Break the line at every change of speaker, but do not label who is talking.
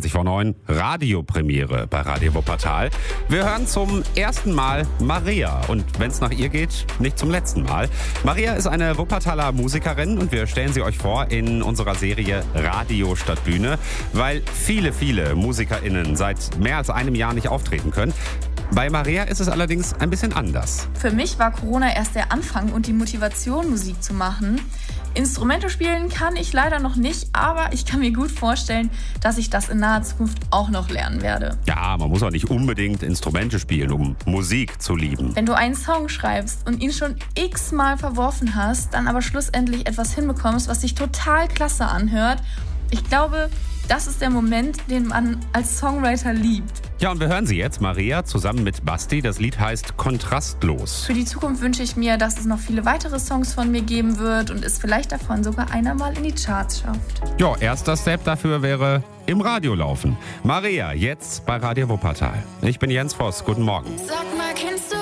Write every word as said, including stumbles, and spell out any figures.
zwanzig vor neun, Radiopremiere bei Radio Wuppertal. Wir hören zum ersten Mal Maria und wenn es nach ihr geht, nicht zum letzten Mal. Maria ist eine Wuppertaler Musikerin und wir stellen sie euch vor in unserer Serie Radio statt Bühne, weil viele, viele MusikerInnen seit mehr als einem Jahr nicht auftreten können. Bei Maria ist es allerdings ein bisschen anders.
Für mich war Corona erst der Anfang und die Motivation, Musik zu machen. Instrumente spielen kann ich leider noch nicht, aber ich kann mir gut vorstellen, dass ich das in naher Zukunft auch noch lernen werde.
Ja, man muss auch nicht unbedingt Instrumente spielen, um Musik zu lieben.
Wenn du einen Song schreibst und ihn schon x-mal verworfen hast, dann aber schlussendlich etwas hinbekommst, was sich total klasse anhört, ich glaube, das ist der Moment, den man als Songwriter liebt.
Ja, und wir hören sie jetzt, Maria, zusammen mit Basti. Das Lied heißt Kontrastlos.
Für die Zukunft wünsche ich mir, dass es noch viele weitere Songs von mir geben wird und es vielleicht davon sogar einer mal in die Charts schafft.
Ja, erster Step dafür wäre im Radio laufen. Maria, jetzt bei Radio Wuppertal. Ich bin Jens Voss. Guten Morgen.
Sag mal, kennst du